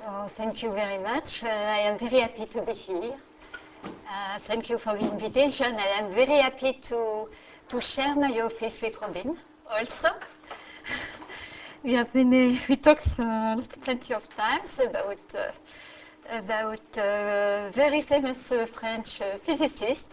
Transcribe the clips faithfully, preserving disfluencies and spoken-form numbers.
Oh, thank you very much. Uh, I am very happy to be here. Uh, thank you for the invitation. I am very happy to, to share my office with Robin also. we have been, uh, we talked uh, plenty of times about, uh, about uh, very famous uh, French uh, physicist.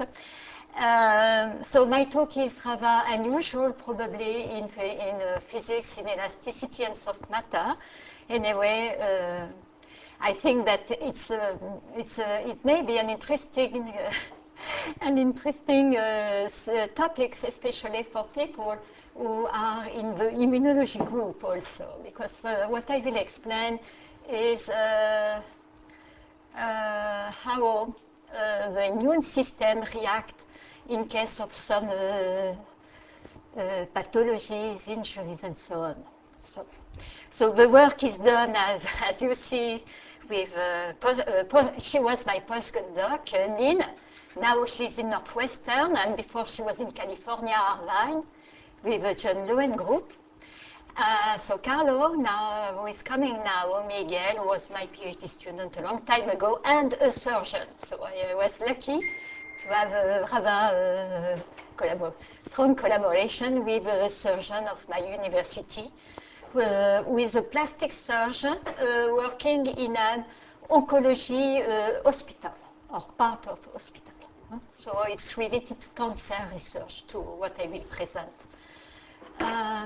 Um, so my talk is rather unusual, probably in, in uh, physics, in elasticity and soft matter. Anyway, uh, I think that it's, uh, it's, uh, it may be an interesting, uh, an interesting uh, uh, topics, especially for people who are in the immunology group also, because uh, what I will explain is uh, uh, how uh, the immune system reacts in case of some uh, uh, pathologies, injuries, and so on. So, so the work is done, as, as you see, with, uh, post, uh, post, she was my postdoc, uh, Nin. Now she's in Northwestern, and before she was in California, Irvine, with the John Lewin group. Uh, so Carlo, now, who is coming now, Miguel, who was my PhD student a long time ago, and a surgeon. So I uh, was lucky to have a rather uh, collabor strong collaboration with a surgeon of my university, uh, with a plastic surgeon uh, working in an oncology uh, hospital, or part of hospital. So it's related to cancer research, to what I will present. Uh,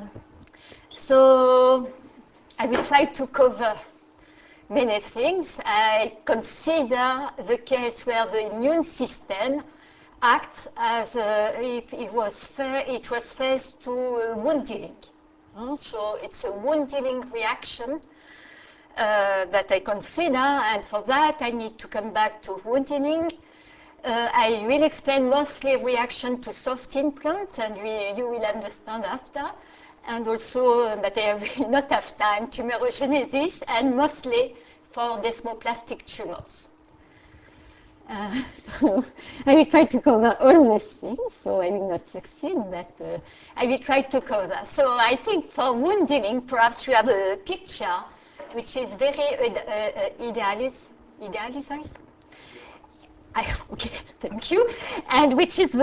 so I will try to cover many things. I consider the case where the immune system acts as uh, if it was, it was faced to uh, wound healing. Uh, so it's a wound healing reaction uh, that I consider, and for that I need to come back to wound healing. Uh, I will explain mostly reaction to soft implants, and we, you will understand after. And also, uh, but I will not have time, tumorigenesis, and mostly for desmoplastic tumors. Uh, so I will try to cover all these things, so I will not succeed, but uh, I will try to cover that. So I think for wound healing, perhaps we have a picture which is very uh, uh, idealized, idealized? I, okay, thank you. And which is the,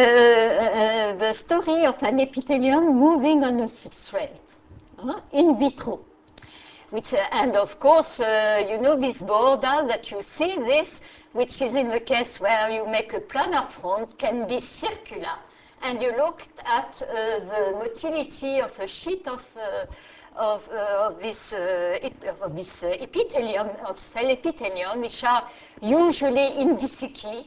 uh, the story of an epithelium moving on a substrate, uh, in vitro. Which, uh, and of course, uh, you know this border that you see this, which is in the case where you make a planar front, can be circular. And you looked at uh, the motility of a sheet of uh, Of, uh, of this, uh, of this uh, epithelium, of cell epithelium, which are usually indisici.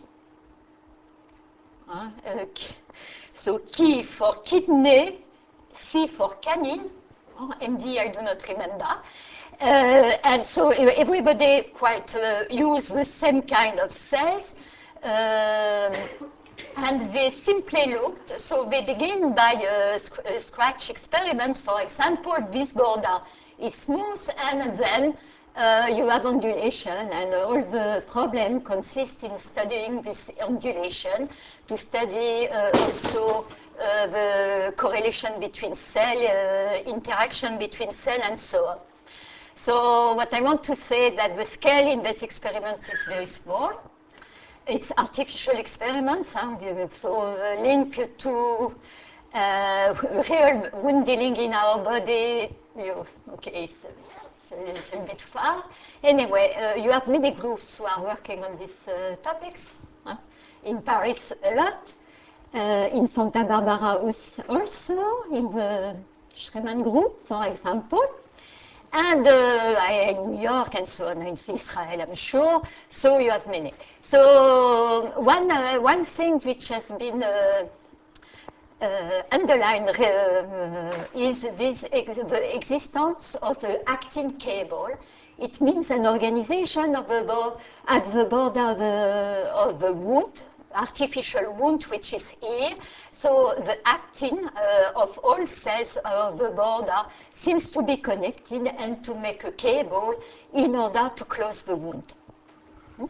Uh, uh, so, Ki for kidney, C for canine, uh, M D I do not remember. Uh, and so everybody quite uh, use the same kind of cells. Um, And they simply looked, so they begin by a, a scratch experiments. For example, this border is smooth, and then uh, you have ondulation, and all the problem consists in studying this ondulation, to study uh, also uh, the correlation between cell, uh, interaction between cell, and so on. So what I want to say is that the scale in this experiment is very small. It's artificial experiments, huh? So uh, link to uh, real wound healing in our body. You, okay, it's, it's, it's a bit far. Anyway, uh, you have many groups who are working on these uh, topics. Huh? In Paris, a lot. Uh, in Santa Barbara also, in the Schreman group, for example. And uh, in New York and so on, in Israel, I'm sure. So you have many. So one, uh, one thing which has been uh, uh, underlined uh, is this ex the existence of an actin cable. It means an organization of the at the border of the, of the wound, artificial wound, which is here. So the actin uh, of all cells of the border seems to be connected and to make a cable in order to close the wound. Hmm?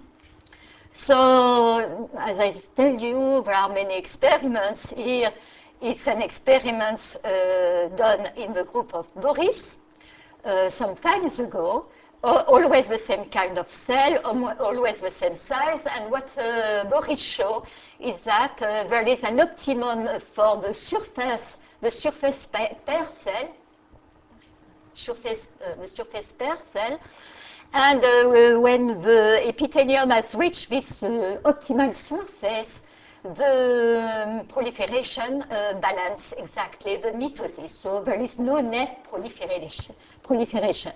So, as I tell you, there are many experiments. Here is an experiment uh, done in the group of Boris. uh, some times ago, always the same kind of cell, always the same size, and what uh, Boris showed is that uh, there is an optimum for the surface, the surface pair cell, surface, uh, the surface pair cell, and uh, when the epithelium has reached this uh, optimal surface, the um, proliferation uh, balance exactly the mitosis, so there is no net proliferation. proliferation.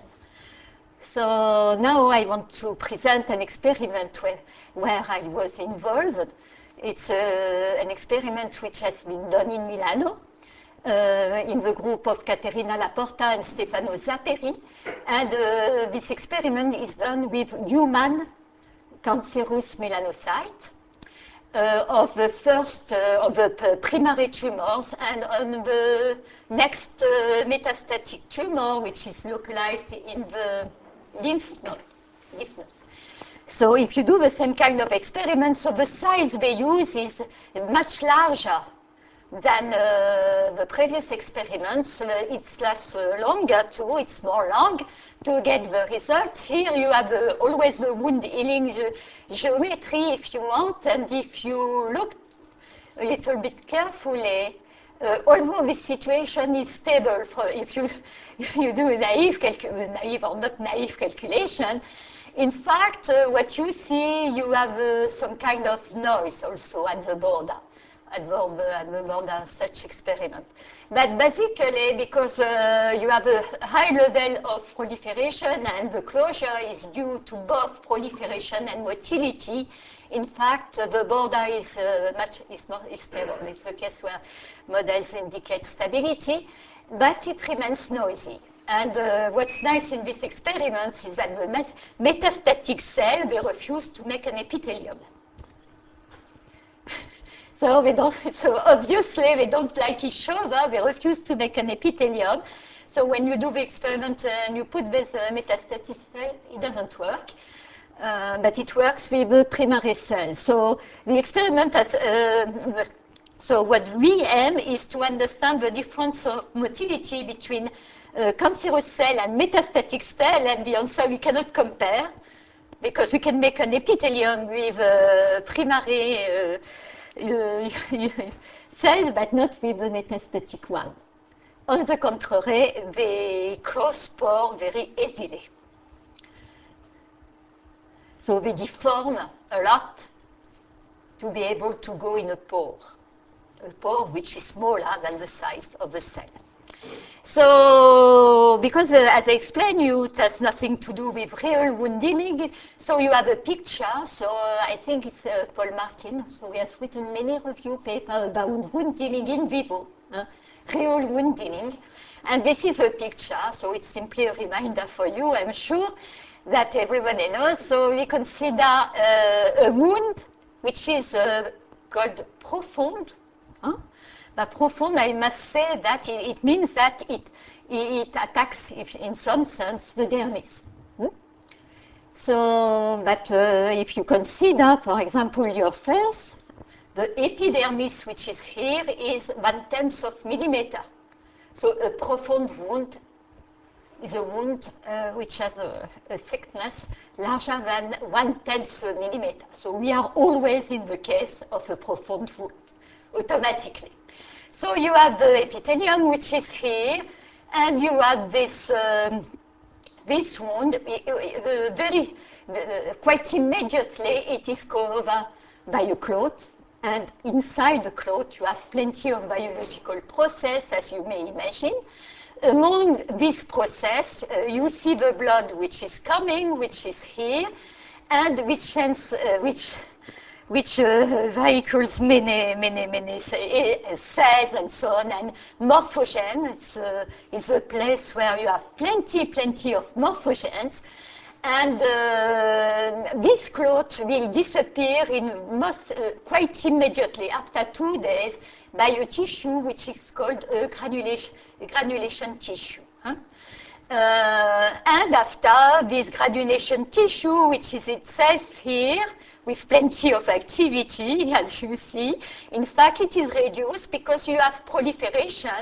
So now I want to present an experiment where, where I was involved. It's uh, an experiment which has been done in Milano uh, in the group of Caterina Laporta and Stefano Zapperi. And uh, this experiment is done with human cancerous melanocytes. Uh, of the first uh, of the primary tumors, and on the next uh, metastatic tumor, which is localized in the lymph node. Lymph node. So if you do the same kind of experiment, so the size they use is much larger than uh, the previous experiments. Uh, it lasts uh, longer too, it's more long to get the results. Here you have uh, always the wound healing ge geometry if you want, and if you look a little bit carefully, uh, although this situation is stable, for if you, you do a naive, naive or not naive calculation, in fact, uh, what you see, you have uh, some kind of noise also at the border. At the, at the border of such experiment. But basically, because uh, you have a high level of proliferation and the closure is due to both proliferation and motility, in fact, uh, the border is uh, much is, more, is stable. It's the case where models indicate stability, but it remains noisy. And uh, what's nice in these experiments is that the met metastatic cell, they refuse to make an epithelium. So, they don't, so obviously they don't like each other, they refuse to make an epithelium. So when you do the experiment and you put this uh, metastatic cell, it doesn't work. Uh, but it works with the primary cell. So the experiment has, uh, so what we aim is to understand the difference of motility between uh, cancerous cell and metastatic cell, and the answer we cannot compare, because we can make an epithelium with uh, primary uh, uh, cells, but not with the metastatic one. On the contrary, they close pore very easily. So they deform a lot to be able to go in a pore, a pore which is smaller than the size of the cell. So, because uh, as I explained you, it has nothing to do with real wound healing. So you have a picture. So uh, I think it's uh, Paul Martin. So he has written many review papers about wound healing in vivo, uh, real wound healing. And this is a picture. So it's simply a reminder for you, I'm sure, that everybody knows. So we consider uh, a wound which is uh, called profound. Huh? But profound, I must say that it, it means that it, it attacks, if, in some sense, the dermis. Hmm? So, but uh, if you consider, for example, your face, the epidermis, which is here, is one-tenth of millimeter. So a profound wound is a wound uh, which has a, a thickness larger than one-tenth millimeter. So we are always in the case of a profound wound, automatically. So you have the epithelium, which is here, and you have this, um, this wound. Uh, very, uh, quite immediately, it is covered by a clot, and inside the clot, you have plenty of biological process, as you may imagine. Among this process, uh, you see the blood which is coming, which is here, and which, sends, uh, which which uh, vehicles many, many, many cells and so on, and morphogen. It's, uh, it's the place where you have plenty, plenty of morphogens. And uh, this clot will disappear in most, uh, quite immediately, after two days, by a tissue which is called a granulation, a granulation tissue. Huh? Uh, and after this granulation tissue, which is itself here, with plenty of activity, as you see, in fact, it is reduced because you have proliferation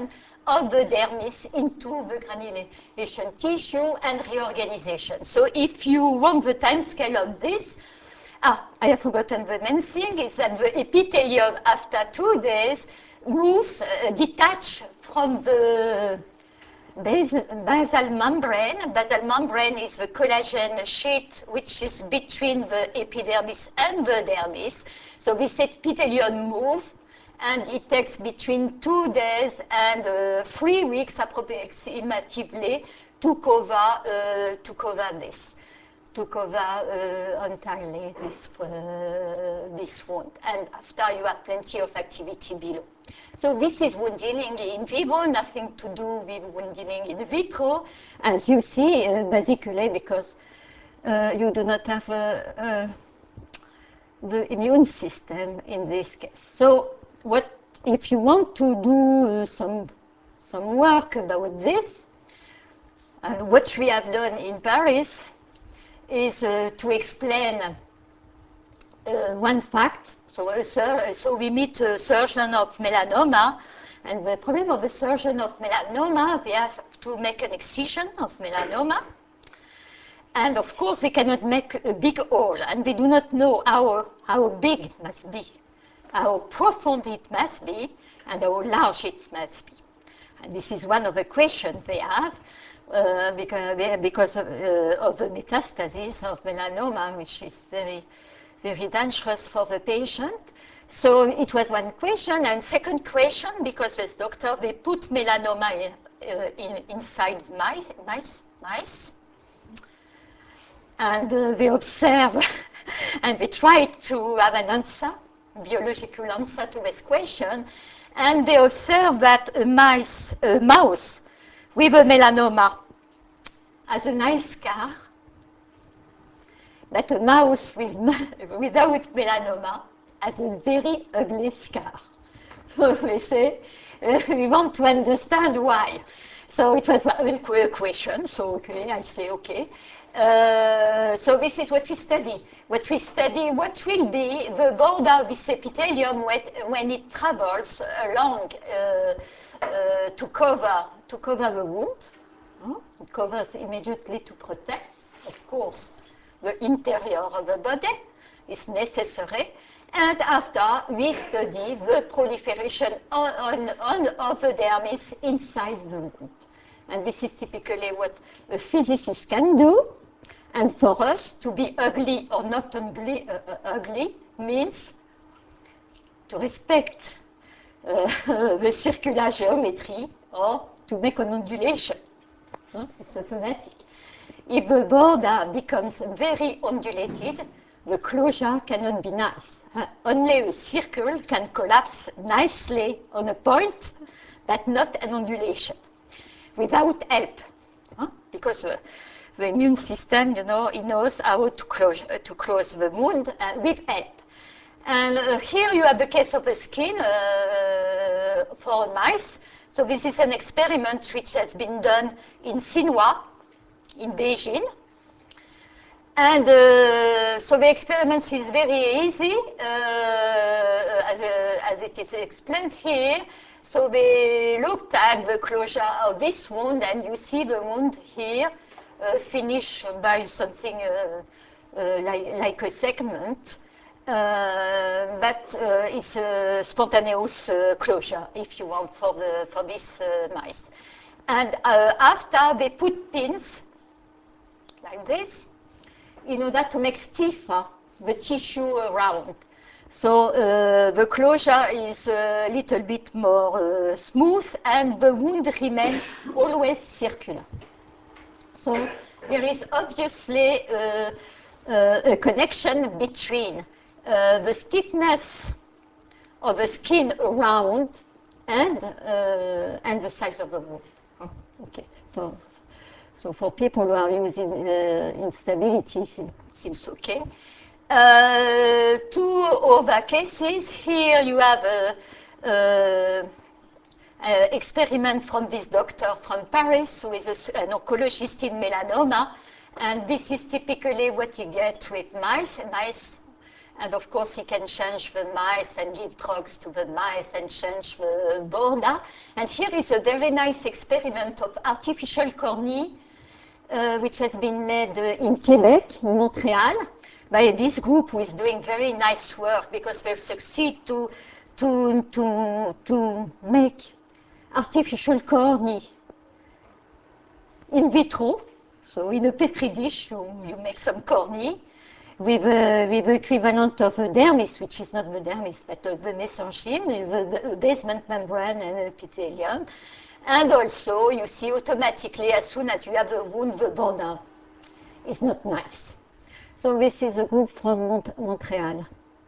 of the dermis into the granulation tissue and reorganization. So if you want the time scale of this, ah, I have forgotten the main thing, is that the epithelium after two days moves, uh, detach from the basal, basal membrane. Basal membrane is the collagen sheet which is between the epidermis and the dermis. So this epithelium moves, and it takes between two days and uh, three weeks approximately to cover, uh, to cover this. To cover uh, entirely this, uh, this wound. And after you have plenty of activity below. So this is wound healing in vivo, nothing to do with wound healing in vitro, as you see, uh, basically because uh, you do not have uh, uh, the immune system in this case. So what if you want to do uh, some, some work about this, and what we have done in Paris, is uh, to explain uh, one fact. So, uh, sur so we meet a surgeon of melanoma, and the problem of the surgeon of melanoma, they have to make an excision of melanoma. And of course, we cannot make a big hole, and we do not know how, how big it must be, how profound it must be, and how large it must be. And this is one of the questions they have. Uh, because, because of, uh, of the metastasis of melanoma, which is very, very dangerous for the patient. So it was one question. And second question, because this doctor, they put melanoma in, uh, in, inside mice, mice, mice. And uh, they observe, and they try to have an answer, biological answer to this question. And they observe that a mice, a mouse, with a melanoma has a nice scar, but a mouse with, without melanoma has a very ugly scar. So we say, uh, we want to understand why. So it was a question, so okay, I say okay. Uh, so this is what we study. What we study, what will be the border of this epithelium when, when it travels along uh, uh, to cover to cover the wound. It covers immediately to protect, of course, the interior of the body is necessary. And after, we study the proliferation on, on, on of the dermis inside the wound. And this is typically what a physicist can do. And for us, to be ugly or not ugly, uh, uh, ugly means to respect uh, the circular geometry or to make an undulation. Huh? It's automatic. If the border becomes very undulated, the closure cannot be nice. Uh, only a circle can collapse nicely on a point, but not an undulation, without help. Huh? Because uh, the immune system, you know, it knows how to close, uh, to close the wound uh, with help. And uh, here you have the case of the skin uh, for mice. So this is an experiment which has been done in Sinhua, in Beijing. And uh, so the experiment is very easy, uh, as, uh, as it is explained here. So they looked at the closure of this wound, and you see the wound here uh, finished by something uh, uh, like, like a segment. Uh, but uh, it's a spontaneous uh, closure, if you want, for, the, for these uh, mice. And uh, after they put pins, like this, in order to make stiffer the tissue around. So uh, the closure is a little bit more uh, smooth, and the wound remains always circular. So there is obviously uh, uh, a connection between uh, the stiffness of the skin around and, uh, and the size of the wound. Oh, okay. So, so for people who are using uh, instability, it seems okay. Uh, two other cases. Here you have a, a, a experiment from this doctor from Paris who is a, an oncologist in melanoma. And this is typically what you get with mice. Mice And of course, he can change the mice and give drugs to the mice and change the border. And here is a very nice experiment of artificial cornea, uh, which has been made uh, in Quebec, in Montreal, by this group who is doing very nice work because they succeed to, to, to, to make artificial cornea in vitro. So in a petri dish, you, you make some cornea with, uh, with the equivalent of a dermis, which is not the dermis, but uh, the mesenchyme, the, the basement membrane and epithelium. And also, you see automatically, as soon as you have a wound, the border is not nice. So this is a group from Mont Montreal.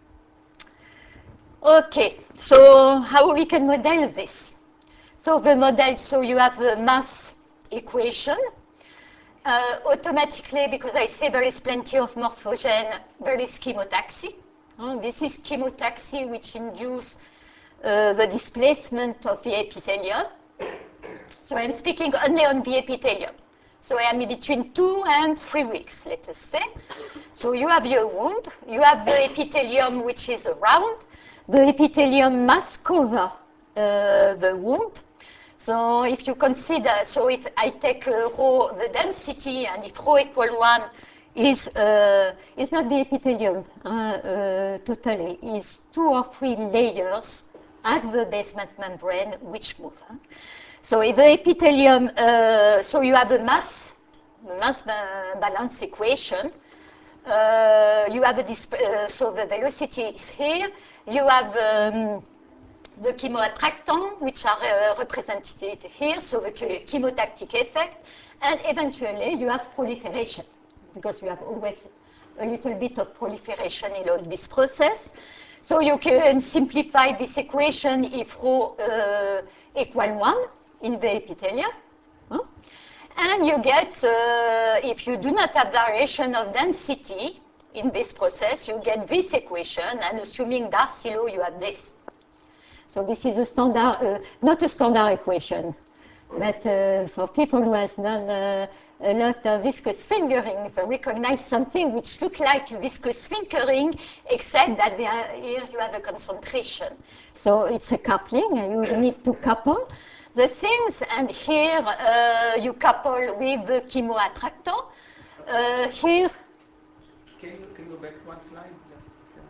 Okay, so how we can model this? So the model, so you have the mass equation. Uh, automatically, because I say there is plenty of morphogen, there is chemotaxis. Uh, this is chemotaxis which induce uh, the displacement of the epithelium. So I'm speaking only on the epithelium. So I am in between two and three weeks, let us say. So you have your wound, you have the epithelium which is around, the epithelium must cover uh, the wound. So if you consider, so if I take uh, rho, the density, and if rho equal one is, uh, is not the epithelium uh, uh, totally, is two or three layers at the basement membrane which move. Huh? So if the epithelium, uh, so you have a mass, the mass ba balance equation. Uh, you have a disp uh, so the velocity is here. You have um, the chemoattractants, which are uh, represented here, so the chemotactic effect, and eventually you have proliferation, because you have always a little bit of proliferation in all this process. So you can simplify this equation if rho uh, equal one in the epithelium. Huh? And you get, uh, if you do not have variation of density in this process, you get this equation, and assuming Darcy law, you have this. So this is a standard, uh, not a standard equation, but uh, for people who has done uh, a lot of viscous fingering, they recognize something which looks like viscous fingering, except that we are, here you have a concentration. So it's a coupling, and you need to couple the things, and here uh, you couple with the chemoattractant. Uh, here. Can you, can you go back one slide? Just, uh...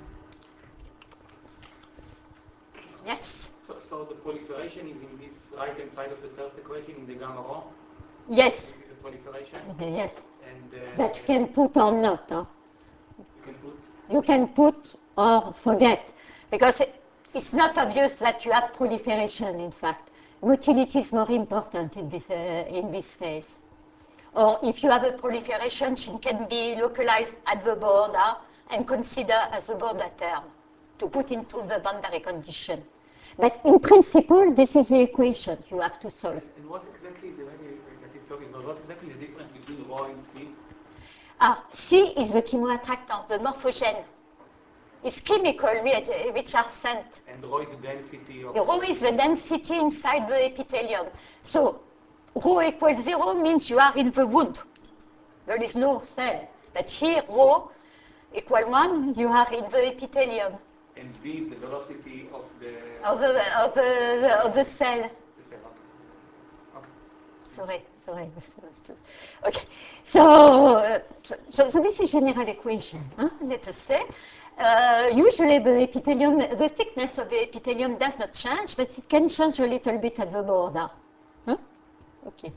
Yes. So, so the proliferation is in this right-hand side of the first equation in the gamma rho? Yes. This is the proliferation? Okay, yes. And, uh, but you can put or not. Huh? You can put? You can put or forget, because it, it's not obvious that you have proliferation, in fact. Motility is more important in this, uh, in this phase. Or if you have a proliferation, it can be localized at the border and considered as a border term to put into the boundary condition. But in principle, this is the equation you have to solve. And what exactly is the that it's solving? What exactly is the difference between rho and C? Ah, C is the chemoattractant, the morphogen. It's chemical which are sent. And rho is the density of... Rho is the density inside the epithelium. So rho equals zero means you are in the wound. There is no cell. But here, rho equal one, you are in the epithelium. And V is the velocity of the... Of the, of the, of the cell. The cell, okay. Okay. Sorry, sorry. Okay, so, uh, so, so this is general equation, huh? Let us say. Uh, usually the epithelium, the thickness of the epithelium does not change, but it can change a little bit at the border. Huh? Okay.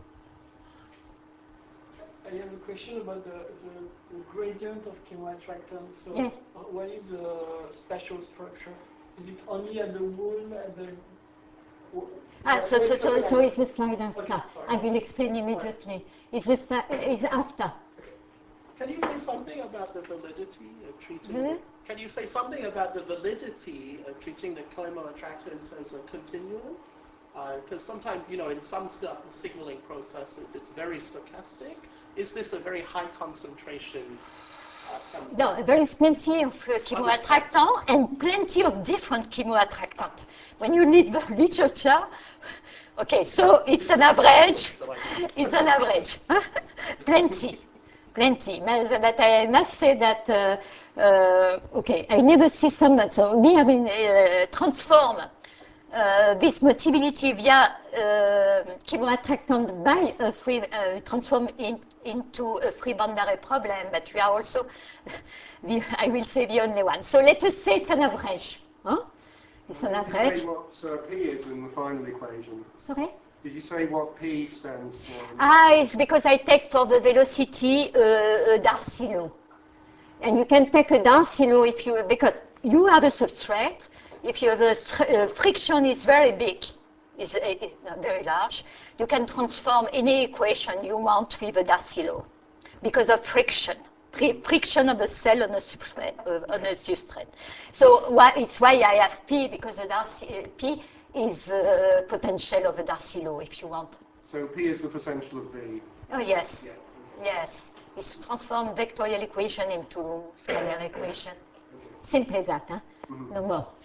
I have a question about the, the, the gradient of chemoattractant. So Yes. uh, what is the spatial structure? Is it only at the wound, at the... Ah, so, so, so, so it's the slide after. Okay, I will explain immediately. It's, the, it's after. Can you say something about the validity of treating? Hmm? Can you say something about the validity of treating the chemoattractant as a continuum? Because uh, sometimes, you know, in some signaling processes, it's very stochastic. Is this a very high concentration? Uh, No, there is plenty of uh, chemoattractant and plenty of different chemoattractant. When you read the literature, okay, so it's an average. It's an average. Plenty. plenty. But I must say that, uh, uh, okay, I never see someone, so we have been uh, transform uh, this motility via uh, chemoattractant by a free, uh, transform in, into a free boundary problem, but we are also, the, I will say, the only one. So let us say it's an average. Huh? It's an Did you average. say what uh, P is in the final equation? Sorry? Did you say what P stands for? Ah, it's because I take for the velocity uh, a Darcy law. And you can take a Darcy law if you, because you have a substrate, if you have a uh, friction is very big, is uh, uh, very large, you can transform any equation you want with a Darcy law because of friction. Friction of a cell on a substrate. Uh, on a substrate. So why, it's why I have P, because the Darcy, uh, P is the potential of a Darcy law, if you want. So P is the potential of V. Oh, yes. Yeah. Yes. It's to transform vectorial equation into scalar equation. Simply that, huh? Mm-hmm. No more.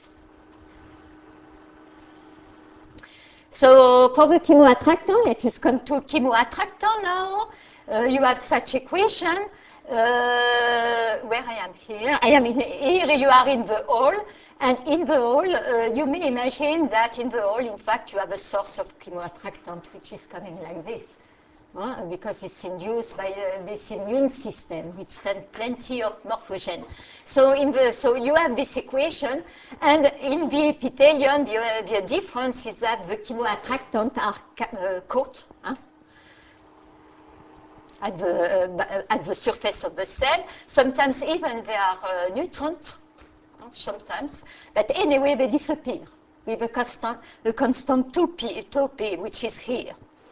So for the chemoattractant, let us come to chemoattractant now. Uh, you have such equation. Uh, where I am here, I am in, here. You are in the hole, and in the hole, uh, you may imagine that in the hole, in fact, you have a source of chemoattractant which is coming like this, uh, because it's induced by uh, this immune system, which sends plenty of morphogen. So in the so you have this equation, and in the epithelium, the, uh, the difference is that the chemoattractant are uh, caught. Huh? At the, uh, at the surface of the cell. Sometimes even they are uh, neutrons, sometimes, but anyway they disappear with a constant, a constant two P, two P, which is here.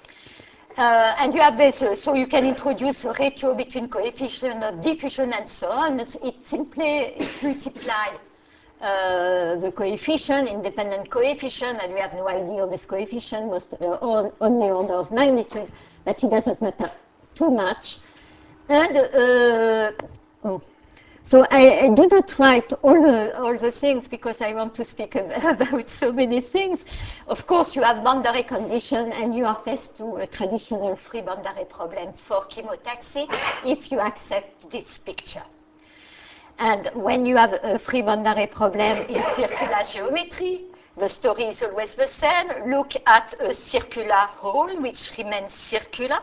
Uh, and you have this, uh, so you can introduce a ratio between coefficient of diffusion and so on. It's, it simply multiply uh, the coefficient, independent coefficient, and we have no idea of this coefficient, most, uh, only order of magnitude, but it doesn't matter too much. And uh, oh. So I, I did not write all the, all the things because I want to speak about so many things. Of course, you have boundary condition and you are faced to a traditional free boundary problem for chemotaxis if you accept this picture. And when you have a free boundary problem in circular geometry, the story is always the same. Look at a circular hole which remains circular,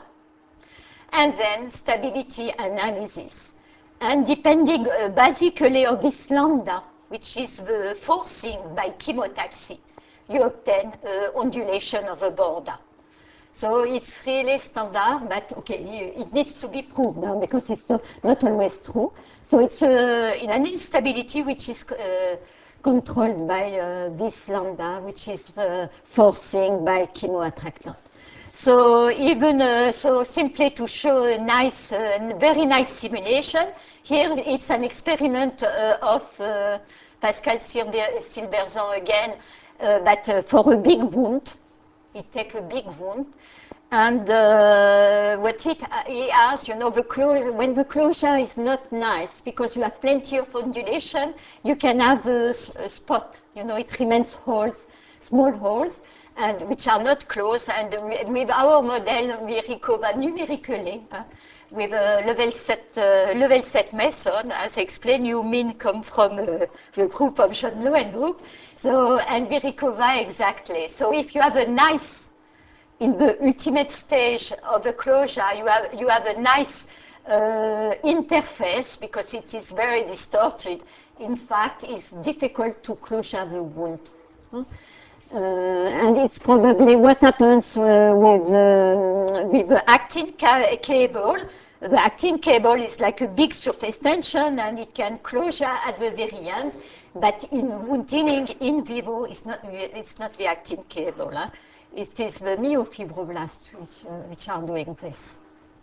and then stability analysis. And depending uh, basically on this lambda, which is the forcing by chemotaxis, you obtain uh, ondulation of the border. So it's really standard, but okay, it needs to be proved huh, because it's not, not always true. So it's uh, in an instability which is uh, controlled by uh, this lambda, which is the forcing by chemoattractant. So even uh, so, simply to show a nice, uh, very nice simulation. Here it's an experiment uh, of uh, Pascal Silberzan again, uh, but uh, for a big wound. He takes a big wound, and uh, what it, uh, he asks, you know, the clo- when the closure is not nice because you have plenty of undulation, you can have a, a spot. You know, it remains holes, small holes, and which are not closed. And we, with our model, we recover numerically uh, with a level set uh, level set method. As I explained, you mean come from uh, the group of John Lowen group. So and we recover exactly. So if you have a nice in the ultimate stage of the closure, you have you have a nice uh, interface because it is very distorted. In fact, it's difficult to closure the wound. Huh? Uh, and it's probably what happens uh, with, uh, with the actin ca- cable. The actin cable is like a big surface tension and it can closure at the very end, but in wound healing in vivo, it's not, it's not the actin cable. Huh? It is the myofibroblasts which, uh, which are doing this.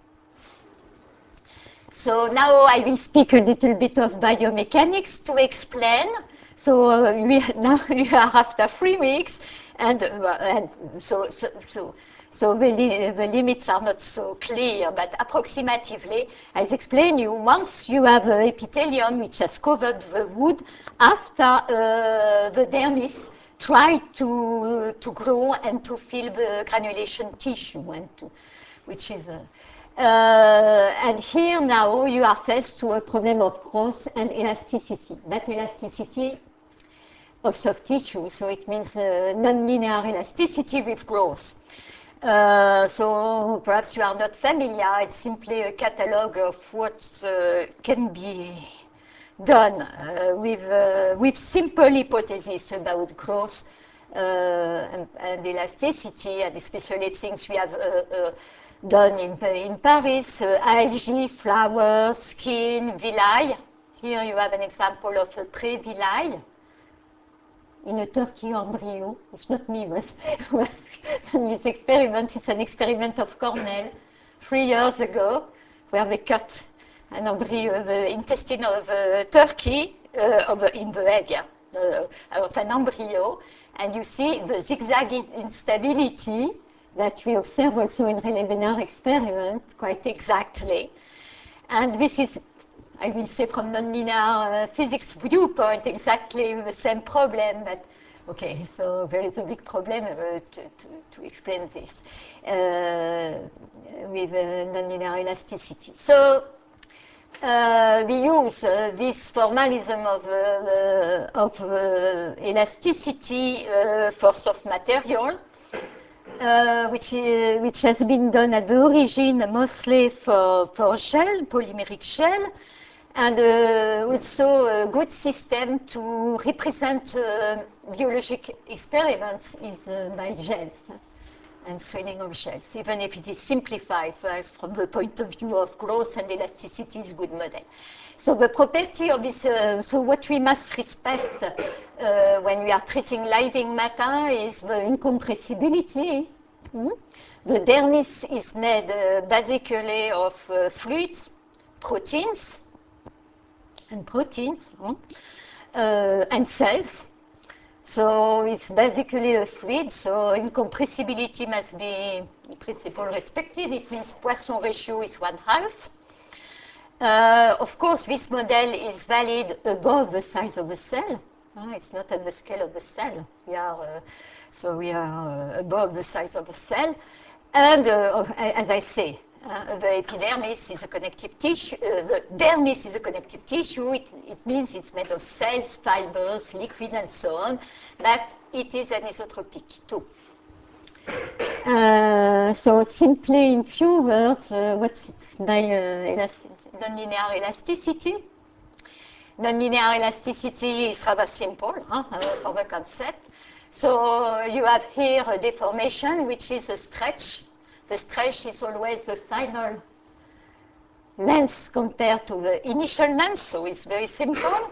So now I will speak a little bit of biomechanics to explain. So uh, we, now we are after three weeks, and, uh, and so, so, so, so the, li- the limits are not so clear, but approximatively, as explained you, once you have an epithelium which has covered the wound, after uh, the dermis try to, to grow and to fill the granulation tissue, and to, which is... Uh, Uh, and here now you are faced to a problem of growth and elasticity. That elasticity of soft tissue, so it means uh, non-linear elasticity with growth. Uh, so perhaps you are not familiar, it's simply a catalogue of what uh, can be done uh, with, uh, with simple hypotheses about growth uh, and, and elasticity, and especially things we have uh, uh, done in, in Paris, uh, algae, flowers, skin, villi. Here you have an example of a pre-villi in a turkey embryo. It's not me, was was done this experiment. It's an experiment of Cornell three years ago, where they cut an embryo, the intestine of a turkey uh, of a, in the egg uh, of an embryo, and you see the zigzag instability that we observe also in Rayleigh-Benard experiment quite exactly. And this is, I will say, from nonlinear uh, physics viewpoint, exactly the same problem. But okay, so there is a big problem uh, to, to, to explain this uh, with uh, nonlinear elasticity. So uh, we use uh, this formalism of, uh, of uh, elasticity uh, for soft material. Uh, which, uh, which has been done at the origin mostly for, for shell, polymeric shell, and uh, also a good system to represent uh, biologic experiments is uh, by gels and swelling of shells, even if it is simplified uh, from the point of view of growth and elasticity is a good model. So the property of this, uh, so what we must respect uh, when we are treating living matter is the incompressibility. Mm? The dermis is made uh, basically of uh, fluids, proteins, and proteins, mm? uh, and cells. So it's basically a fluid, so incompressibility must be in principle respected. It means Poisson ratio is one half. Uh, of course, this model is valid above the size of the cell. Uh, it's not on the scale of the cell. We are, uh, so we are uh, above the size of the cell. And uh, as I say, uh, the epidermis is a connective tissue. Uh, the dermis is a connective tissue. It, it means it's made of cells, fibers, liquid, and so on. But it is anisotropic too. Uh, so simply in few words, uh, what's my uh, elastic, nonlinear elasticity? Nonlinear elasticity is rather simple huh, uh, for the concept. So you have here a deformation, which is a stretch. The stretch is always the final length compared to the initial length, so it's very simple.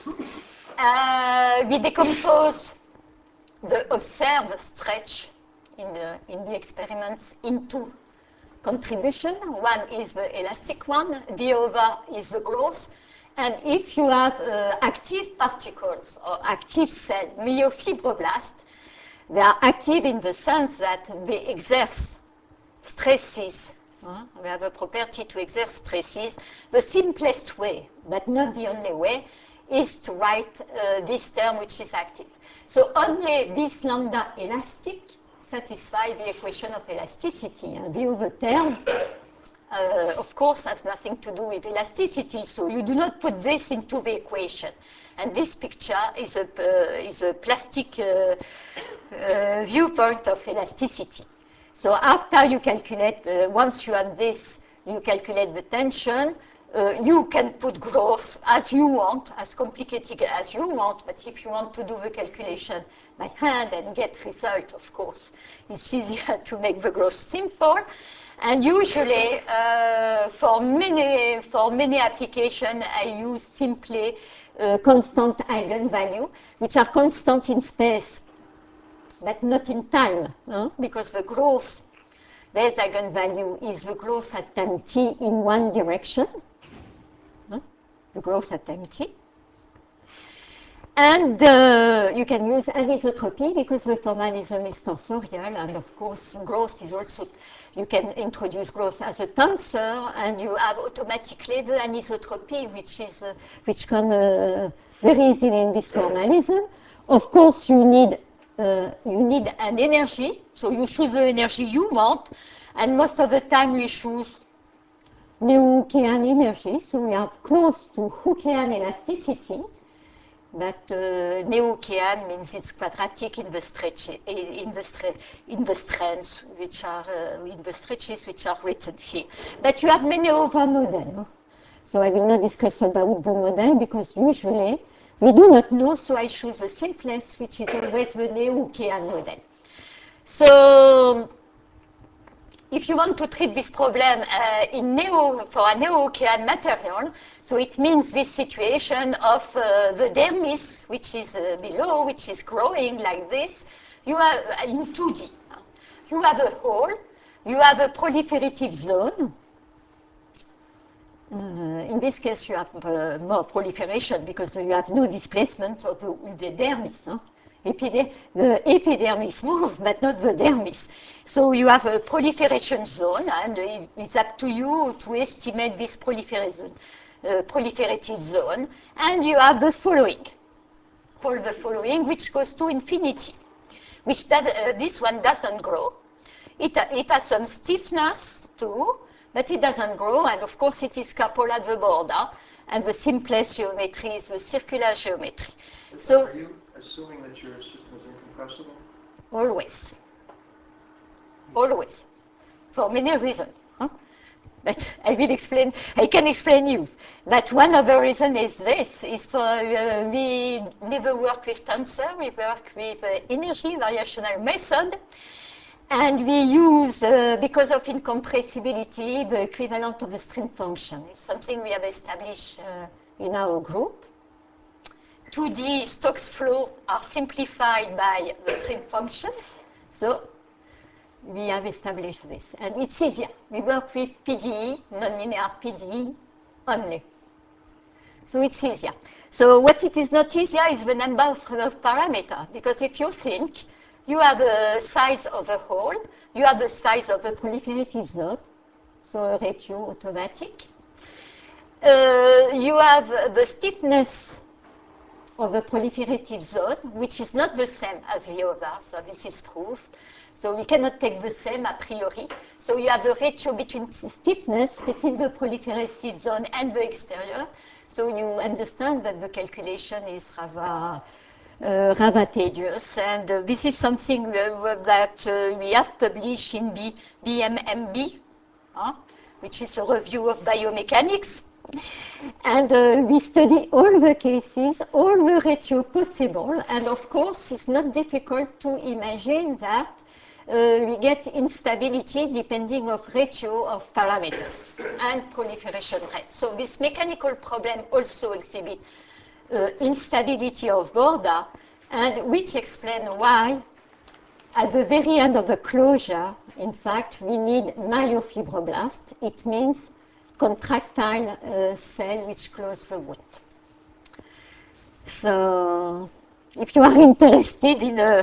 Uh, we decompose the observed stretch in the, in the experiments into contribution. One is the elastic one, the other is the growth. And if you have uh, active particles or active cell, myofibroblasts, they are active in the sense that they exert stresses. Uh, they have a property to exert stresses. The simplest way, but not the only way, is to write uh, this term which is active. So only this lambda elastic satisfies the equation of elasticity. And the other term, uh, of course, has nothing to do with elasticity, so you do not put this into the equation. And this picture is a, uh, is a plastic uh, uh, viewpoint of elasticity. So after you calculate, uh, once you have this, you calculate the tension, uh, you can put growth as you want, as complicated as you want, but if you want to do the calculation by hand and get result, of course, it's easier to make the growth simple. And usually, uh, for many for many applications, I use simply uh, constant eigenvalue, which are constant in space, but not in time, huh? Because the growth, base eigenvalue is the growth at time t in one direction, huh? The growth at time t. And uh, you can use anisotropy because the formalism is tensorial, and of course, growth is also, you can introduce growth as a tensor, and you have automatically the anisotropy, which is uh, which comes uh, very easily in this formalism. Of course, you need uh, you need an energy, so you choose the energy you want, and most of the time we choose Neo-Hookean energy, so we have close to Hookean elasticity, but uh, Neo-Hookean means it's quadratic in the stretch, in the, stre in the strands, which are uh, in the stretches which are written here. But you have many other models, so I will not discuss about the model because usually we do not know. So I choose the simplest, which is always the Neo-Hookean model. So if you want to treat this problem uh, in neo, for a Neo-Hookean material, so it means this situation of uh, the dermis, which is uh, below, which is growing like this, you have uh, in two D. You have a hole, you have a proliferative zone. Uh, in this case, you have uh, more proliferation because you have no displacement of the, the dermis. Huh? Epider the epidermis moves, but not the dermis. So you have a proliferation zone, and it's up to you to estimate this proliferation, uh, proliferative zone. And you have the following, called the following, which goes to infinity, which does, uh, this one doesn't grow. It, uh, it has some stiffness too, but it doesn't grow, and of course it is coupled at the border, and the simplest geometry is the circular geometry. So, are you assuming that your system is incompressible? Always. Always. For many reasons. Huh? But I will explain, I can explain you. But one of the reasons is this, is for uh, we never work with tensor, we work with uh, energy variational method. And we use, uh, because of incompressibility, the equivalent of the stream function. It's something we have established uh, in our group. two D Stokes flow are simplified by the stream function. So we have established this. And it's easier. We work with P D E, nonlinear P D E only. So it's easier. So what it is not easier is the number of, of parameters. Because if you think, you have the size of the hole, you have the size of the proliferative zone, so a ratio automatic. Uh, you have the stiffness of the proliferative zone, which is not the same as the other, so this is proved. So we cannot take the same a priori. So you have the ratio between stiffness between the proliferative zone and the exterior. So you understand that the calculation is rather Uh, rather tedious, and uh, this is something uh, that uh, we have published in B M M B, huh? Which is a review of biomechanics. And uh, we study all the cases, all the ratio possible, and of course it's not difficult to imagine that uh, we get instability depending of ratio of parameters and proliferation rate. So this mechanical problem also exhibits Uh, instability of border, and which explain why at the very end of the closure, in fact, we need myofibroblast. It means contractile uh, cell which close the wound. So if you are interested in a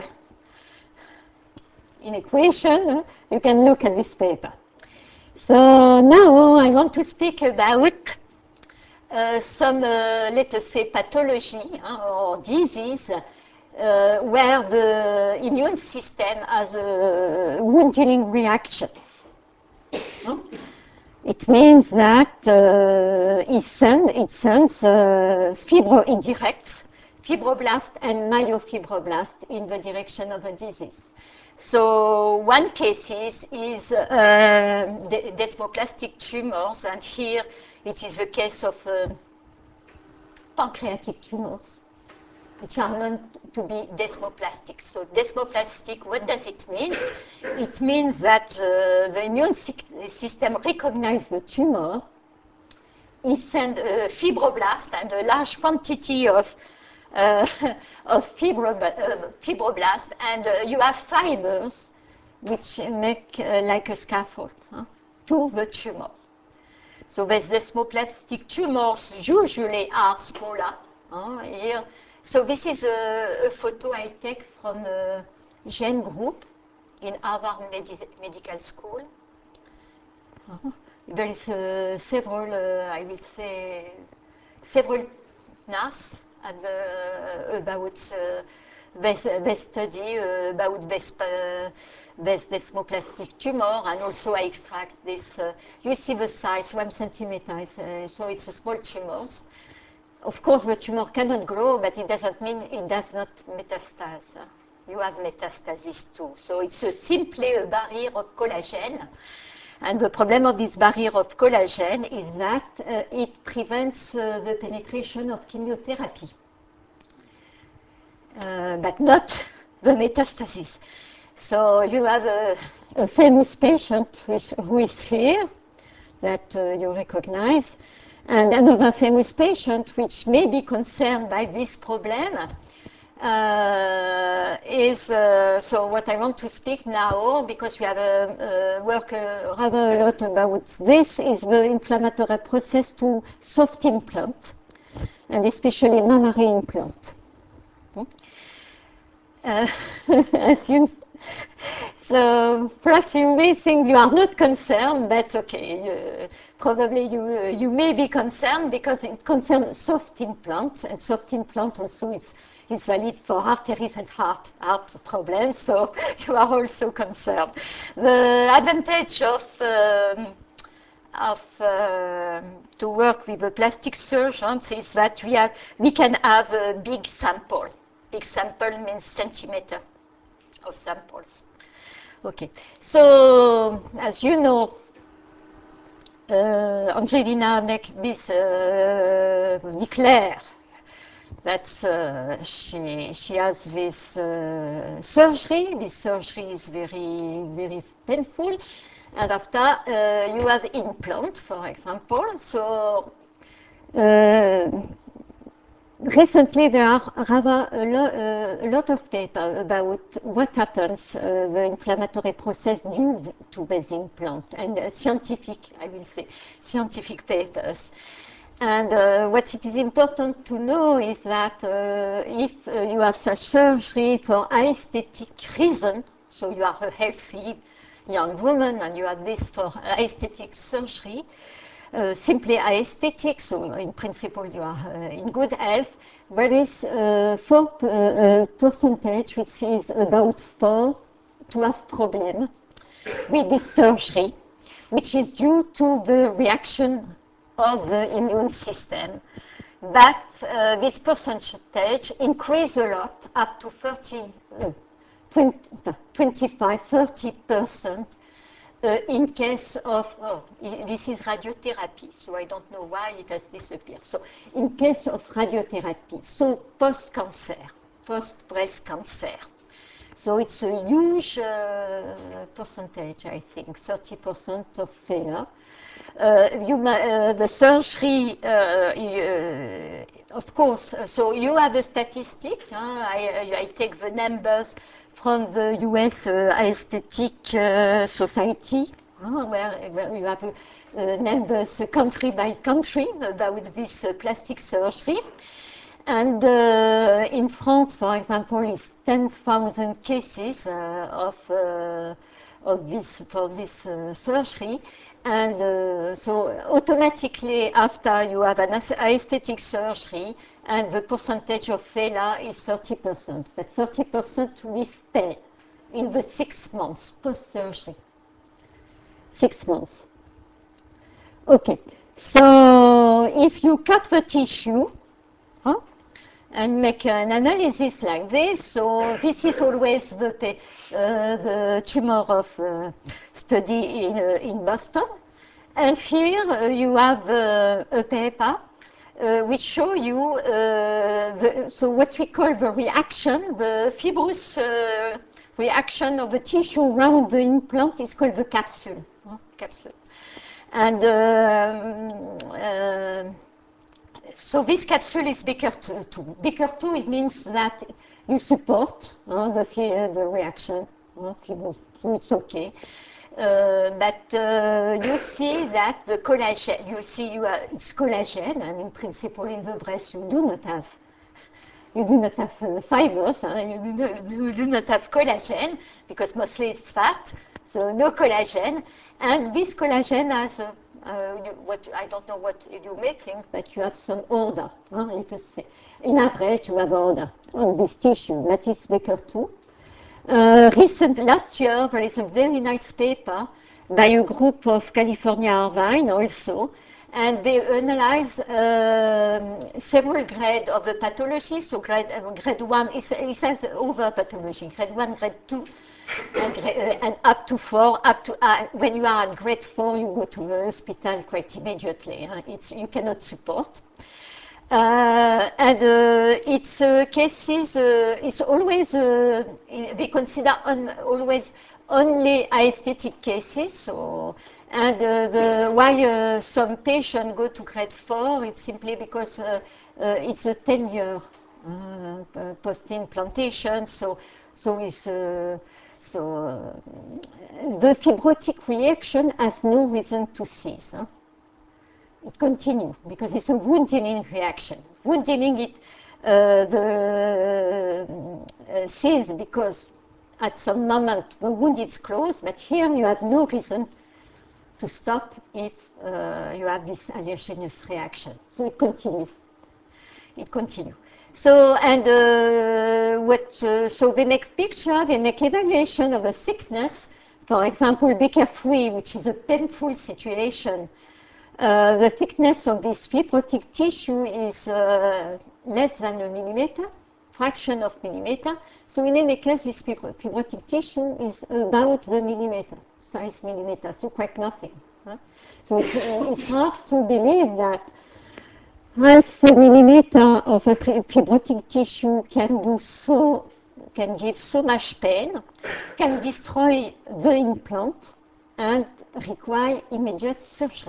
in equation, you can look at this paper. So now I want to speak about Uh, some, uh, let us say, pathology hein, or disease uh, where the immune system has a wound healing reaction. Huh? It means that uh, it, send, it sends uh, fibro, it directs fibroblast and myofibroblast in the direction of the disease. So one case is, is uh, de desmoplastic tumors, and here it is the case of uh, pancreatic tumors, which are known to be desmoplastic. So desmoplastic, what does it mean? It means that uh, the immune system recognizes the tumor, it sends a fibroblast and a large quantity of Uh, of fibro, uh, fibroblast, and uh, you have fibers which make uh, like a scaffold huh, to the tumor. So these desmoplastic tumors usually are smaller. Huh, here. So this is a, a photo I take from a Gene group in Harvard Medi Medical School. Uh-huh. There is uh, several, uh, I will say, several nurses at the, about uh, they, they study uh, about this, uh, this desmoplastic tumor, and also I extract this. Uh, you see the size, one centimeter, uh, so it's a small tumors. Of course, the tumor cannot grow, but it doesn't mean it does not metastase. You have metastasis too. So it's a simply a barrier of collagen. And the problem of this barrier of collagen is that uh, it prevents uh, the penetration of chemotherapy, uh, but not the metastasis. So you have a, a famous patient which, who is here that uh, you recognize, and another famous patient which may be concerned by this problem uh, is, uh, so what I want to speak now, because we have a, a work uh, rather a lot about this, is the inflammatory process to soft implant, and especially mammary implant. Hmm? Uh, as you So perhaps you may think you are not concerned, but okay, uh, probably you, uh, you may be concerned because it concerns soft implants, and soft implant also is, is valid for arteries and heart, heart problems, so you are also concerned. The advantage of, um, of uh, to work with the plastic surgeons is that we, have, we can have a big sample. Big sample means centimeter of samples. Okay, so as you know, uh, Angelina make this uh, declare that uh, she she has this uh, surgery. This surgery is very very painful, and after uh, you have implant, for example. So. Uh, Recently, there are rather a, lo uh, a lot of paper about what happens, uh, the inflammatory process due to this implant, and uh, scientific, I will say, scientific papers. And uh, what it is important to know is that uh, if uh, you have such surgery for aesthetic reason, so you are a healthy young woman and you have this for aesthetic surgery, Uh, simply aesthetic, so in principle you are uh, in good health, there is uh, four uh, uh, percentage, which is about four, to have problem with this surgery, which is due to the reaction of the immune system. But uh, this percentage increase a lot, up to thirty, uh, twenty, twenty-five, thirty percent. Uh, in case of, oh, this is radiotherapy, so I don't know why it has disappeared. So in case of radiotherapy, so post-cancer, post-breast cancer. So it's a huge uh, percentage, I think, thirty percent of failure. Uh, you, uh, the surgery, uh, uh, of course, so you have a statistic. Huh? I, I take the numbers from the U S uh, Aesthetic uh, Society, uh, where, where you have uh, uh, numbers uh, country by country about this uh, plastic surgery. And uh, in France, for example, is ten thousand cases uh, of, uh, of this, for this uh, surgery. And uh, so automatically after you have an aesthetic surgery, and the percentage of failure is thirty percent, but thirty percent with pain in the six months post-surgery. Six months. Okay, so if you cut the tissue, huh, and make an analysis like this, so this is always the, uh, the tumor of uh, study in, uh, in Boston. And here uh, you have uh, a paper uh, which show you uh, the, so what we call the reaction, the fibrous uh, reaction of the tissue around the implant is called the capsule. Huh? Capsule. And um, uh, so this capsule is Becker two. Becker two, it means that you support uh, the, the reaction, uh, so it's okay. Uh, but uh, you see that the collagen, you see you are, it's collagen, and in principle in the breast you do not have, you do not have uh, fibers, huh? you, do, do, do not have collagen, because mostly it's fat, so no collagen, and this collagen has a, Uh, you, what, I don't know what you may think, but you have some order. Huh? Let us say. In average, you have order on this tissue. That is Becker two. Uh, recent, last year, there is a very nice paper by a group of California Irvine also, and they analyze um, several grades of the pathology. So grade, uh, grade one, it, it says over pathology, grade one, grade two, and, uh, and up to four. Up to uh, when you are at grade four, you go to the hospital quite immediately. Huh? It's, you cannot support. Uh, and uh, its uh, cases, uh, it's always, uh, we consider on, always only aesthetic cases. So, and uh, the, why uh, some patients go to grade four, it's simply because uh, uh, it's a ten year uh, post-implantation. So, so, it's, uh, so uh, the fibrotic reaction has no reason to cease. Huh? It continues because it's a wound healing reaction. Wound healing, it uh, the uh, cease because at some moment the wound is closed, but here you have no reason to stop if uh, you have this allergenous reaction. So it continues. It continues. So and uh, what? Uh, so they make picture, they make evaluation of the thickness. For example, Becker three, which is a painful situation. Uh, the thickness of this fibrotic tissue is uh, less than a millimeter, fraction of millimeter. So in any case, this fibrotic tissue is about the millimeter, size millimeter, so quite nothing. Huh? So it's, uh, it's hard to believe that half a millimeter of a fibrotic tissue can do so, can give so much pain, can destroy the implant, and require immediate surgery.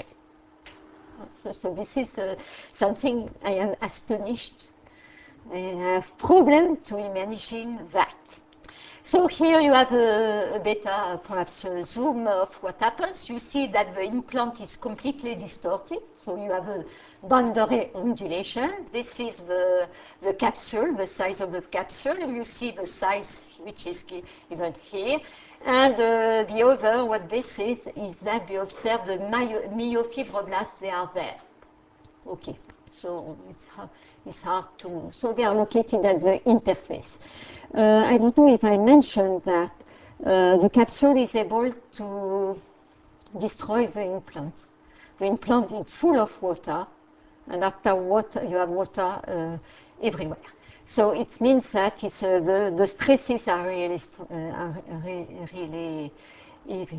So, so this is uh, something I am astonished. I have problem to imagine that. So here you have a, a better, perhaps a zoom of what happens. You see that the implant is completely distorted. So you have a boundary undulation. This is the, the capsule, the size of the capsule. You see the size which is given here. And uh, the other, what this is, is that we observe the myofibroblasts, they are there. Okay, so it's hard, it's hard to, so they are located at the interface. Uh, I don't know if I mentioned that uh, the capsule is able to destroy the implant. The implant is full of water, and after water, you have water uh, everywhere. So it means that it's, uh, the, the stresses are really, uh, are re really heavy.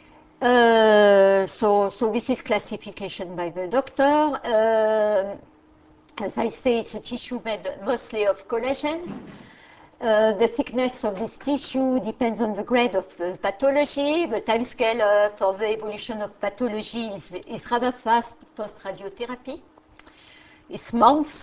Uh, so, so this is classification by the doctor. Uh, as I say, it's a tissue made mostly of collagen. Uh, the thickness of this tissue depends on the grade of uh, pathology. The time scale uh, for the evolution of pathology is, is rather fast post-radiotherapy. It's months.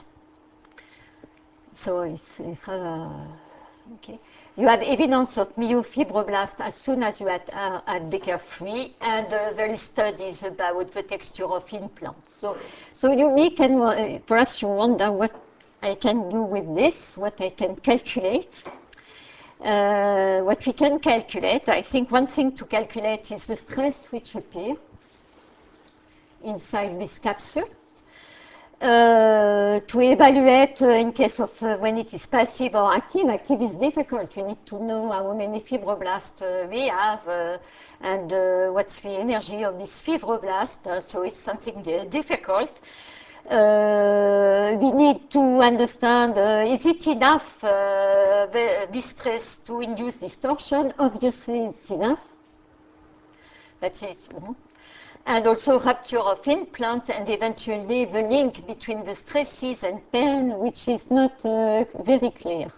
So it's, it's rather, okay. You have evidence of myofibroblast as soon as you had uh, at Becker three, and uh, there is studies about the texture of implants. So, so you may can, uh, perhaps you wonder what I can do with this, what I can calculate. Uh, what we can calculate, I think one thing to calculate is the stress which appear inside this capsule. Uh, to evaluate uh, in case of uh, when it is passive or active. Active is difficult. You need to know how many fibroblasts uh, we have uh, and uh, what's the energy of this fibroblast. Uh, so it's something difficult. Uh, we need to understand, uh, is it enough, uh, the, this stress to induce distortion? Obviously, it's enough. That's it. Mm-hmm. And also rupture of implant, and eventually the link between the stresses and pain, which is not uh, very clear.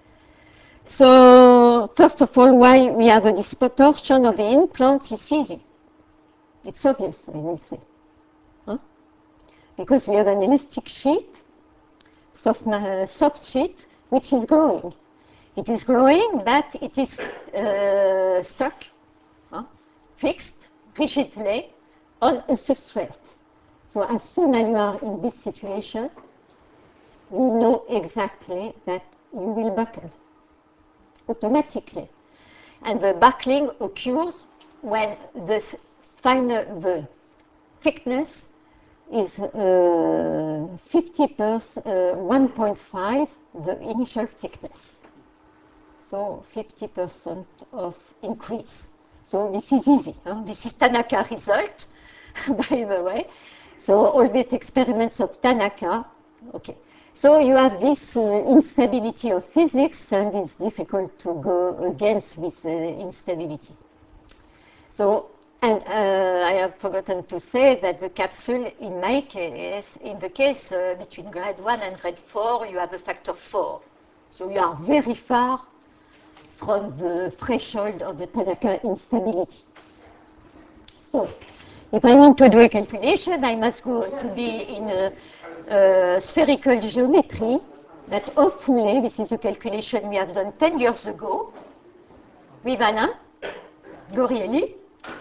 So, first of all, why we have a distortion of the implant is easy. It's obvious, I will say. Huh? Because we have an elastic sheet, soft, uh, soft sheet, which is growing. It is growing, but it is uh, stuck, huh? Fixed, rigidly, on a substrate. So as soon as you are in this situation, you know exactly that you will buckle automatically. And the buckling occurs when the final, the thickness is uh, fifty percent, uh, one point five the initial thickness. So fifty percent of increase. So this is easy. Huh? This is Tanaka result, by the way. So all these experiments of Tanaka, okay. So you have this uh, instability of physics, and it's difficult to go against this uh, instability. So, and uh, I have forgotten to say that the capsule, in my case, in the case uh, between grade one and grade four, you have a factor four. So you are very far from the threshold of the Tanaka instability. So, if I want to do a calculation, I must go to be in a, a spherical geometry, but hopefully this is a calculation we have done ten years ago with Alain Gorielli,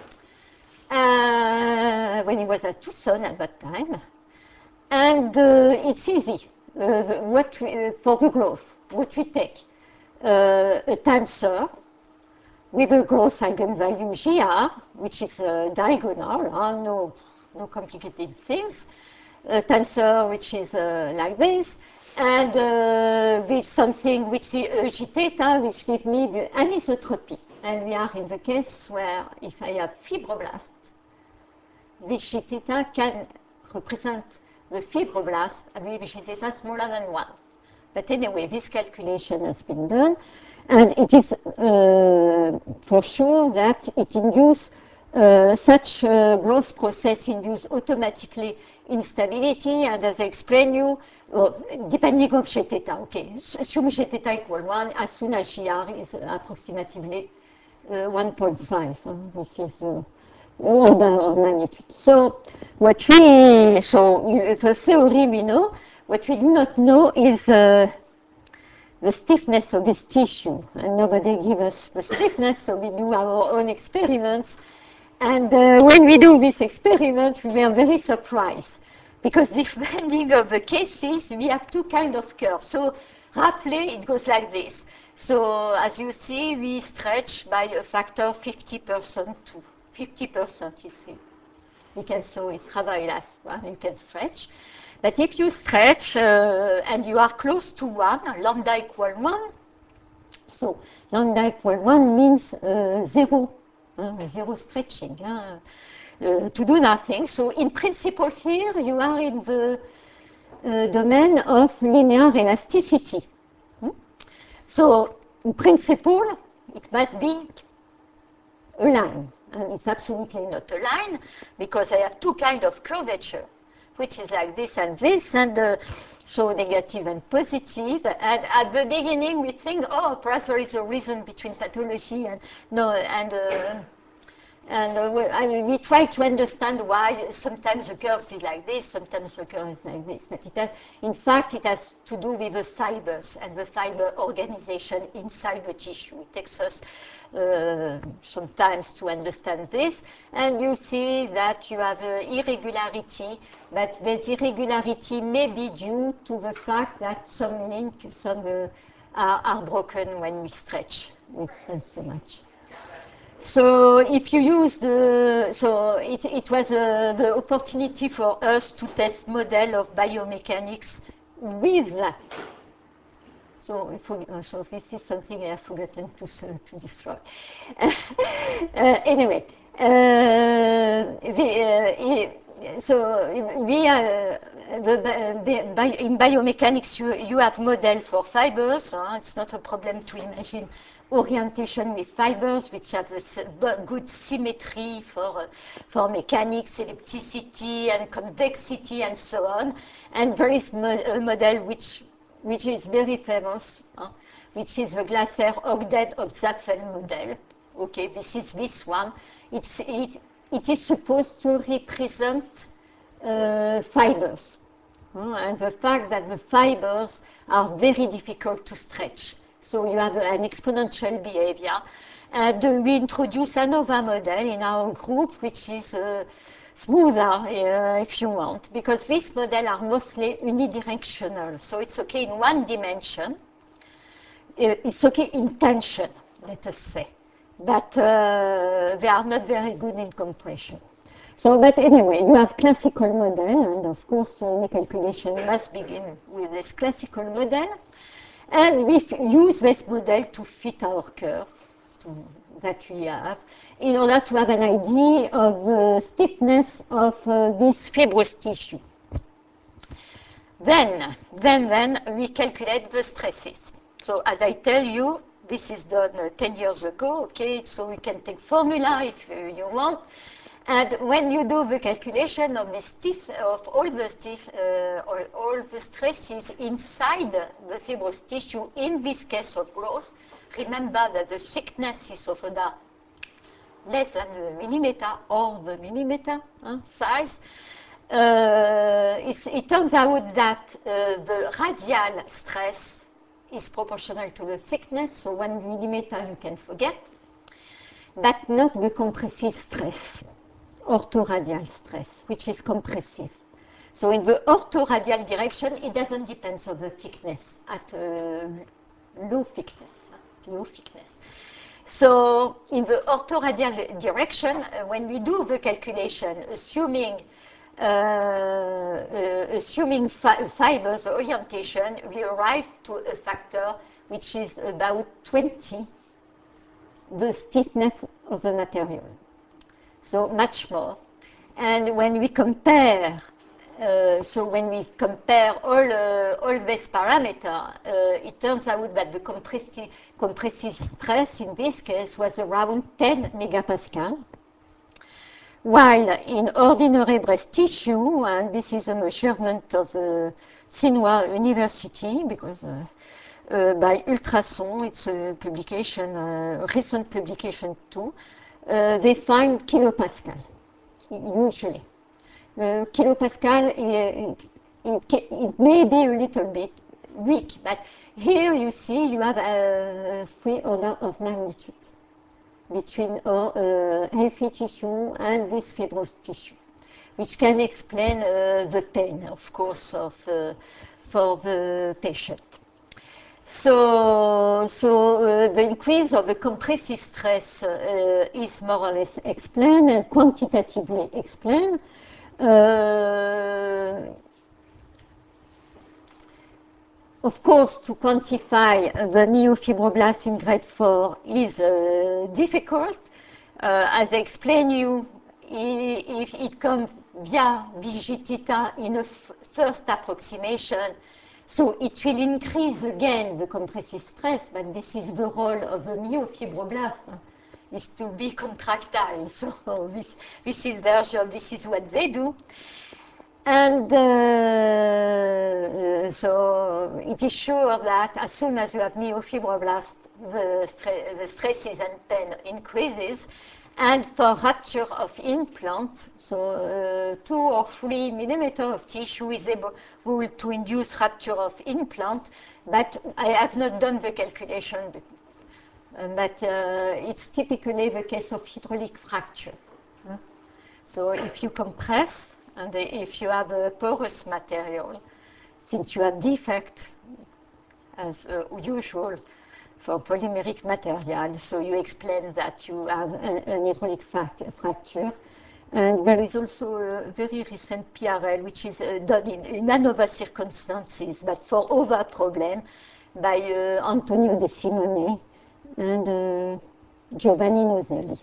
uh, when he was at Tucson at that time. And uh, it's easy uh, what we, uh, for the growth, what we take. Uh, a tensor with a growth eigenvalue G R, which is uh, diagonal, uh, no, no complicated things. A tensor which is uh, like this, and uh, with something which is uh, G theta, which gives me the anisotropy. And we are in the case where if I have fibroblasts, this G theta can represent the fibroblast with G theta smaller than one. But anyway, this calculation has been done, and it is uh, for sure that it induces uh, such a growth process induces automatically instability, and as I explained you, uh, depending on G theta, okay, assume G theta equal one as soon as G R is approximately uh, one point five. Huh? This is uh, order of magnitude. So what we, so you, the theory we know. What we do not know is uh, the stiffness of this tissue, and nobody gives us the stiffness, so we do our own experiments. And uh, when we do this experiment, we were very surprised, because depending on the cases, we have two kinds of curves. So roughly, it goes like this. So as you see, we stretch by a factor fifty percent too. fifty percent is here. You can, so it's rather elastic, you can stretch. But if you stretch uh, and you are close to one, lambda equal one, so lambda equal one means uh, zero, uh, zero stretching, uh, uh, to do nothing. So in principle here, you are in the uh, domain of linear elasticity. Hmm? So in principle, it must be a line. And it's absolutely not a line, because I have two kinds of curvature, which is like this and this, and uh, so negative and positive. And at the beginning, we think, oh, perhaps there is a reason between pathology and no, and uh, and uh, we, I mean, we try to understand why sometimes the curve is like this, sometimes the curve is like this. But it has, in fact, it has to do with the fibers and the fiber organization inside the tissue. It takes us uh, sometimes to understand this. And you see that you have uh, irregularity, but this irregularity may be due to the fact that some link, some uh, are, are broken when we stretch. It's not so much. So if you use the, so it, it was uh, the opportunity for us to test model of biomechanics with that. So, if, so this is something I have forgotten to, to destroy. uh, anyway, uh, the, uh, so we are, the, the, by, in biomechanics you, you have model for fibers. Uh, it's not a problem to imagine orientation with fibers, which have a good symmetry for, uh, for mechanics, ellipticity and convexity and so on. And there is mo a model which, which is very famous, uh, which is the Glasser-Ogden-Obstfeld model. Okay, this is this one. It's, it, it is supposed to represent uh, fibers. Uh, and the fact that the fibers are very difficult to stretch. So you have an exponential behavior. And uh, we introduce another model in our group, which is uh, smoother, uh, if you want, because these models are mostly unidirectional. So it's okay in one dimension. It's okay in tension, let us say. But uh, they are not very good in compression. So, but anyway, you have classical model, and of course, any calculation must begin with this classical model. And we use this model to fit our curve to, that we have in order to have an idea of the stiffness of uh, this fibrous tissue. Then, then, then, we calculate the stresses. So, as I tell you, this is done uh, ten years ago, okay? So, we can take formula if uh, you want. And when you do the calculation of the stiff, of all the stiff, uh, or all the stresses inside the fibrous tissue, in this case of growth, remember that the thickness is of order less than a millimeter or the millimeter huh, size. Uh, it turns out that uh, the radial stress is proportional to the thickness, so one millimeter you can forget, but not the compressive stress. Orthoradial stress, which is compressive. So in the orthoradial direction, it doesn't depend on the thickness at uh, low thickness, low thickness. So in the orthoradial direction, uh, when we do the calculation, assuming uh, uh, assuming fi fibers orientation, we arrive to a factor which is about twenty, the stiffness of the material. So much more. And when we compare, uh, so when we compare all, uh, all these parameters, uh, it turns out that the compressive, compressive stress in this case was around ten megapascal. While in ordinary breast tissue, and this is a measurement of uh, Tsinghua University, because uh, uh, by ultrasound, it's a publication, a recent publication too, Uh, they find kilopascal, usually. Uh, kilopascal, it, it, it may be a little bit weak, but here you see you have a three order of magnitude between our uh, healthy tissue and this fibrous tissue, which can explain uh, the pain, of course, of, uh, for the patient. So, so uh, the increase of the compressive stress uh, is more or less explained and quantitatively explained. Uh, of course, to quantify the myofibroblasts in grade four is uh, difficult. Uh, as I explained you, if it comes via Vigitita in a f first approximation, so it will increase again the compressive stress, but this is the role of the myofibroblast, uh, is to be contractile. So this, this is their job, this is what they do. And uh, so it is sure that as soon as you have myofibroblast, the, stre the stresses and pain increases. And for rupture of implant, so uh, two or three millimeter of tissue is able to induce rupture of implant, but I have not done the calculation, but, uh, but uh, it's typically the case of hydraulic fracture. Huh? So if you compress, and if you have a porous material, since you have defect, as uh, usual, for polymeric material, so you explain that you have an, an hydraulic fracture. And there is also a very recent P R L, which is uh, done in, in ANOVA circumstances, but for other problem, by uh, Antonio De Simone and uh, Giovanni Noselli.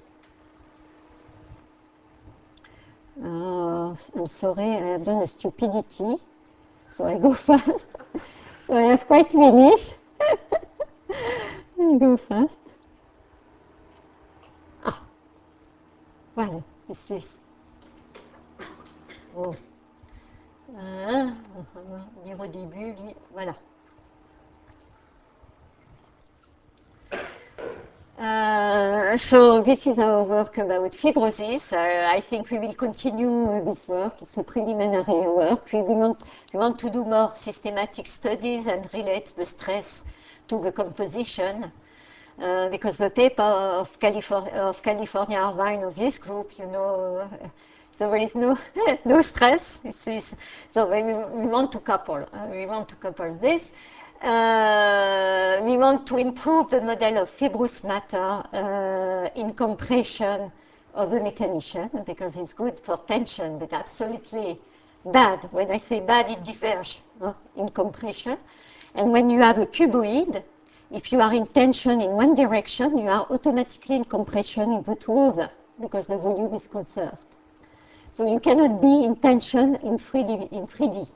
Uh, I'm sorry, I have done a stupidity, so I go fast. So I have quite finished. Go fast. Ah, voilà, it's this. Oh. Ah, lire au début, lui, voilà. Uh, so this is our work about fibrosis. Uh, I think we will continue this work. It's a preliminary work. We want, we want to do more systematic studies and relate the stress to the composition. Uh, because the paper of California, of California Irvine of this group, you know, uh, so there is no no stress. It's, it's, so we, we want to couple. Uh, we want to couple this. Uh, we want to improve the model of fibrous matter uh, in compression of the mechanician because it's good for tension, but absolutely bad. When I say bad, it differs uh, in compression. And when you have a cuboid, if you are in tension in one direction, you are automatically in compression in the two other because the volume is conserved. So you cannot be in tension in three D. In three D.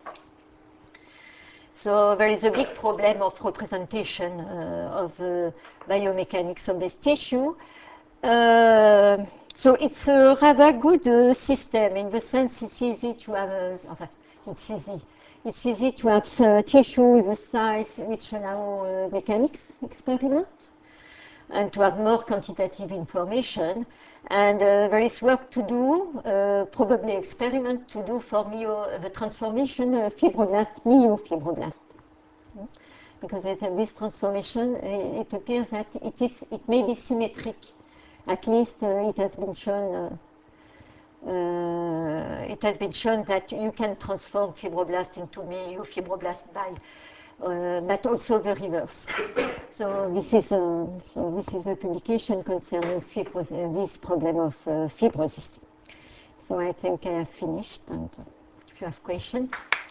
So there is a big problem of representation uh, of the biomechanics of this tissue. Uh, so it's a rather good uh, system in the sense it's easy to have, a, enfin, it's easy. It's easy to have uh, tissue with a size which allow uh, mechanics experiment and to have more quantitative information. And uh, there is work to do, uh, probably experiment to do for myo, the transformation of fibroblast, myofibroblast. Because it's, uh, this transformation, uh, it appears that it, is, it may be symmetric. At least uh, it has been shown uh, uh, it has been shown that you can transform fibroblast into myofibroblast by Uh, but also the reverse. So this is uh, so this is the publication concerning fibro- uh, this problem of uh, fibrosis. So I think I have finished. And if you have questions.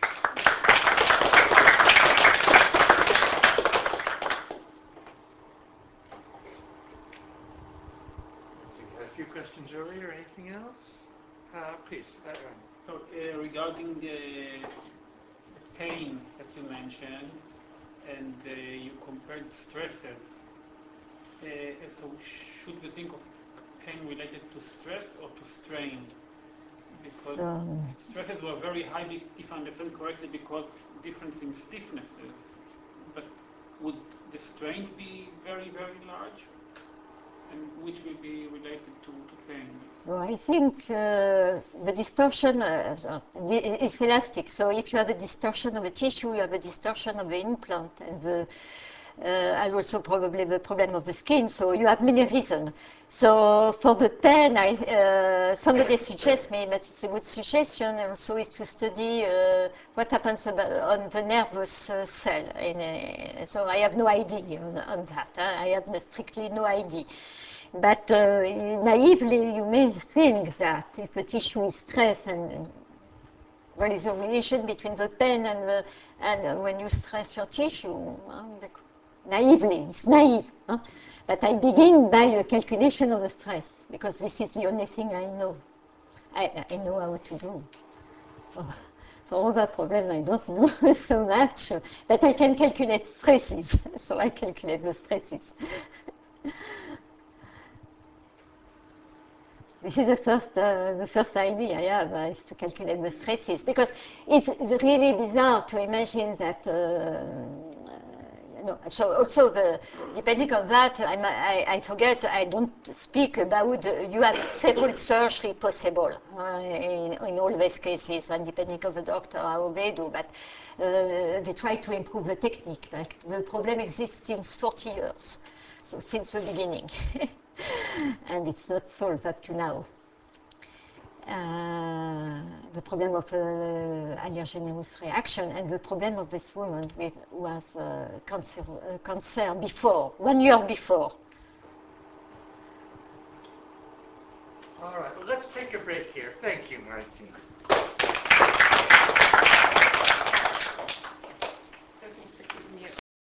We had a few questions earlier. Anything else? Uh, please. Uh, So uh, regarding the pain that you mentioned, and uh, you compared stresses, uh, so should we think of pain related to stress or to strain? Because Um, stresses were very high, be- if I understand correctly, because difference in stiffnesses. But would the strains be very, very large? And which will be related to, to pain? Well, I think uh, the distortion uh, so the, is elastic. So if you have a distortion of a tissue, you have a distortion of the implant, and, the, uh, and also probably the problem of the skin. So you have many reasons. So for the pain, I, uh, somebody suggests me that it's a good suggestion, and also is to study uh, what happens about, on the nervous uh, cell. In a, so I have no idea on, on that. Huh? I have strictly no idea. But uh, naively, you may think that if the tissue is stressed, and, and there is a relation between the pain and, the, and uh, when you stress your tissue. Huh? Naively, it's naive. Huh? But I begin by a calculation of the stress, because this is the only thing I know. I, I know how to do. For, for other problems, I don't know so much, but I can calculate stresses, so I calculate the stresses. This is the first, uh, the first idea I have, uh, is to calculate the stresses, because it's really bizarre to imagine that, uh, uh, you know, so also the, depending on that, I, I, I forget, I don't speak about, uh, you have several surgery possible uh, in, in all these cases, and depending on the doctor, how they do, but uh, they try to improve the technique. Like the problem exists since forty years, so since the beginning. And it's not solved up to now. Uh, the problem of uh, allergenous reaction and the problem of this woman with, who has uh, cancer, uh, cancer before, one year before. all right. Well, let's take a break here. Thank you, Martin.